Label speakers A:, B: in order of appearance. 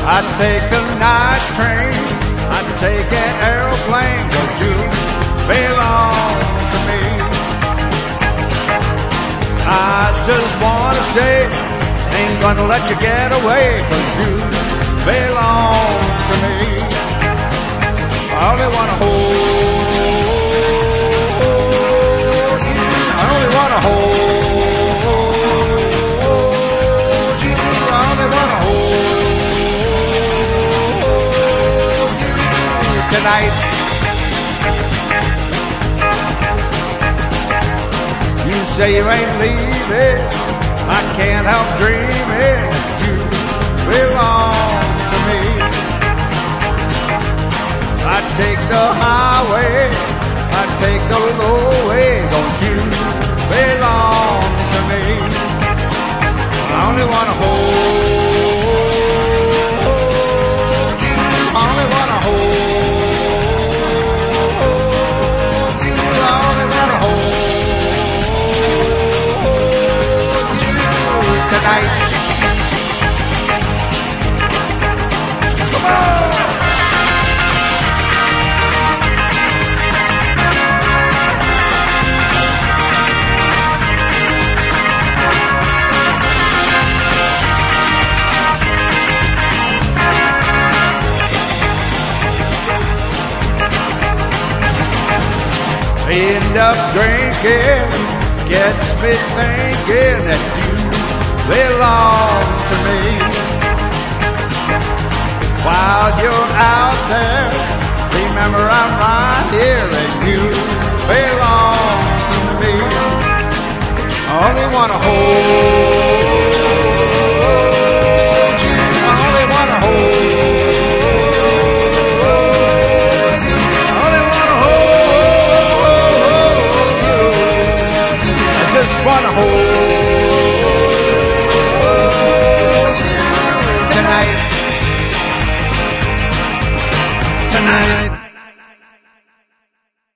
A: I'd take the night train, I'd take an aeroplane, 'cause you belong to me. I just wanna say, ain't gonna let you get away, 'cause you belong to me. I only wanna hold you, I only wanna hold you, I only wanna hold you tonight. You say you ain't leaving, I can't help dreaming, you belong to me. I'd take the highway, I'd take the low way, don't you belong to me. I only wanna hold you, I only wanna hold you, I only wanna hold you tonight. Come on! End up drinking, gets me thinking that you belong to me. While you're out there, remember I'm right here and you belong to me. I only wanna hold